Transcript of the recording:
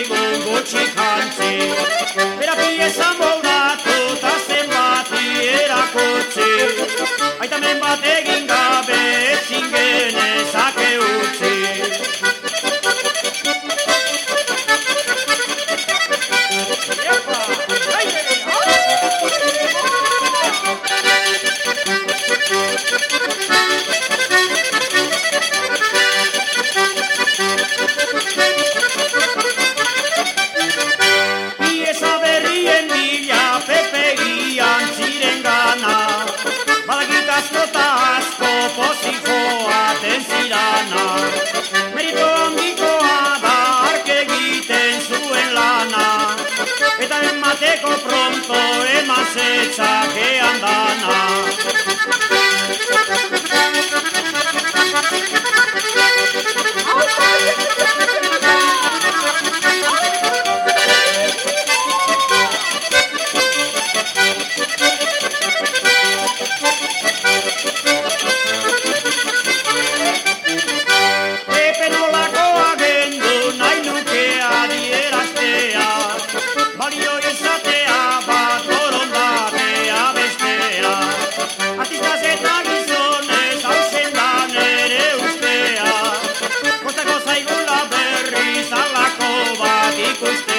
mundu gutxi jantzi. Bera pieza moldatu eta zenbati erakutsi. Aitamen bat egin gabe ezin genezake utzi. Pieza berrien bila pepegian ziren gana, badakit asko eta asko pozik joaten zirana. Merito handikoa da ark egiten zuen lana, eta emateko pronto eman zetzakean dana. Pepe nolakoa gendu nahi nuke adieraztea, balio izatea bat borondatea bestea. Artistaz eta gizonez hausen da nere ustea, kostako zaigula berriz halako bat ikustea.